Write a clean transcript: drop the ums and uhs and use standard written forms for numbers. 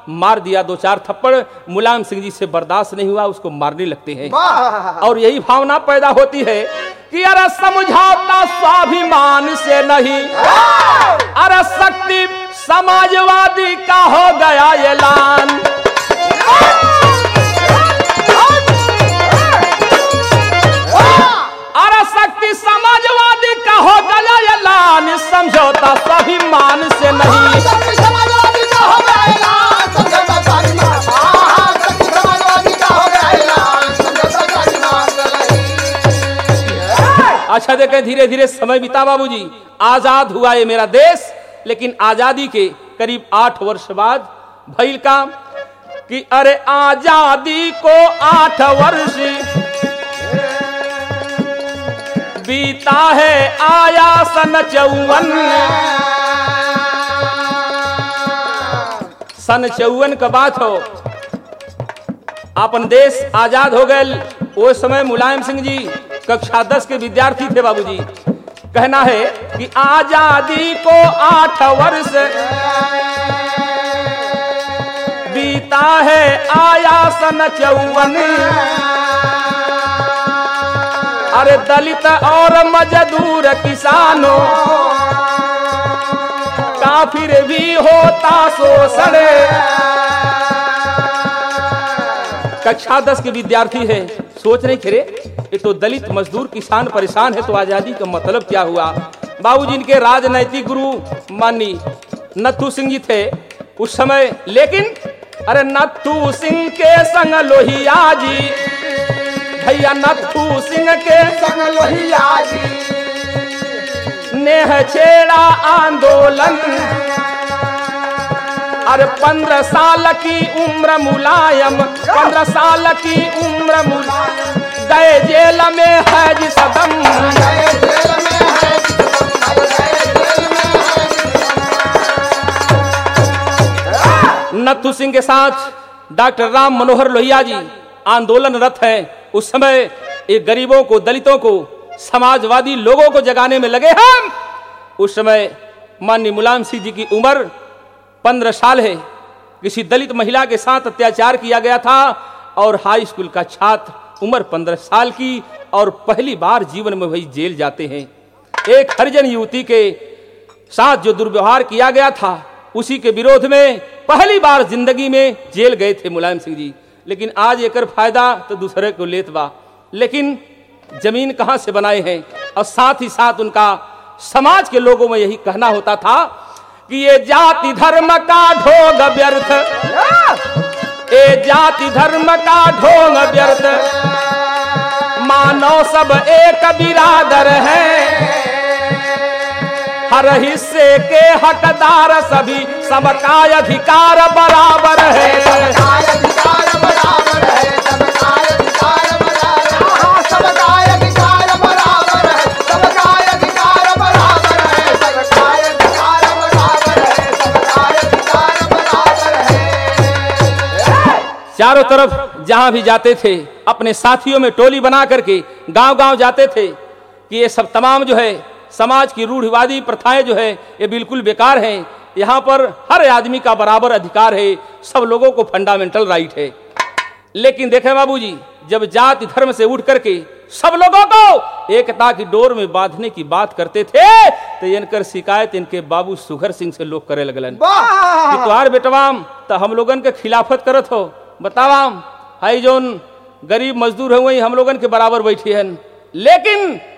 मार दिया 2-4 थप्पड़। मुलायम सिंह जी से बर्दाश्त नहीं हुआ, उसको मारने लगते हैं। और यही भावना पैदा होती है कि अरे समझौता स्वाभिमान से नहीं, अरे शक्ति समाजवादी का हो गया ऐलान। अरे शक्ति समाजवादी का हो गया ऐलान, समझौता स्वाभिमान से नहीं। अच्छा देखें, धीरे धीरे समय बीता बाबूजी, आजाद हुआ ये मेरा देश। लेकिन आजादी के करीब 8 वर्ष बाद भइल काम कि अरे आजादी को 8 वर्ष बीता है, आया सन 54 का बात हो, अपन देश आजाद हो गए। वो समय मुलायम सिंह जी कक्षा 10 के विद्यार्थी थे बाबूजी। कहना है कि आजादी को 8 वर्ष बीता है, आया सन 54। अरे दलित और मजदूर किसानों का फिर भी होता शोषण। कक्षा 10 के विद्यार्थी है, सोच नहीं करे ये तो दलित मजदूर किसान परेशान है, तो आजादी का मतलब क्या हुआ। बाबूजी इनके राजनैतिक गुरु माननी नथु सिंह जी थे उस समय। लेकिन अरे नथु सिंह के संग लोहिया जी, भैया नथु सिंह के संग लोहिया जी ने छेड़ा आंदोलन। अरे 15 साल की उम्र मुलायम, 15 साल की उम्र मुलायम गए जेल में है जी सदम। नथु सिंह के साथ डॉक्टर राम मनोहर लोहिया जी आंदोलनरत हैं। उस समय ये गरीबों को, दलितों को, समाजवादी लोगों को जगाने में लगे हम। उस समय माननीय मुलायम सिंह जी की उम्र 15 साल है। किसी दलित महिला के साथ अत्याचार किया गया था और हाई स्कूल का छात्र, उम्र 15 साल की, और पहली बार जीवन में वही जेल जाते हैं। एक हरिजन युवती के साथ जो दुर्व्यवहार किया गया था उसी के विरोध में पहली बार जिंदगी में जेल गए थे मुलायम सिंह जी। लेकिन आज एकर फायदा तो दूसरे को लेत बा, लेकिन जमीन कहां से बनाए हैं। और साथ ही साथ उनका समाज के लोगों में यही कहना होता था कि ये जाति धर्म का ढोंग व्यर्थ, ये जाति धर्म का ढोंग व्यर्थ, मानव सब एक बिरादर है, हर हिस्से के हकदार सभी, सबका अधिकार बराबर है। चारों तरफ जहां भी जाते थे अपने साथियों में टोली बना करके गांव-गांव जाते थे कि ये सब तमाम जो है समाज की रूढ़िवादी प्रथाएं जो है ये बिल्कुल बेकार हैं। यहाँ पर हर आदमी का बराबर अधिकार है, सब लोगों को फंडामेंटल राइट है। लेकिन देखें बाबूजी, जब जाति धर्म से उठ करके सब लोगों को एकता की डोर में बांधने की बात करते थे तो इनकर शिकायत इनके बाबू सुघर सिंह से लोग करे लगलन कि तुहार बेटवाम तो हम लोगन के खिलाफत करत हो, बतावाम हाई जोन गरीब मजदूर है वही हम लोगन के बराबर बैठी हैं। लेकिन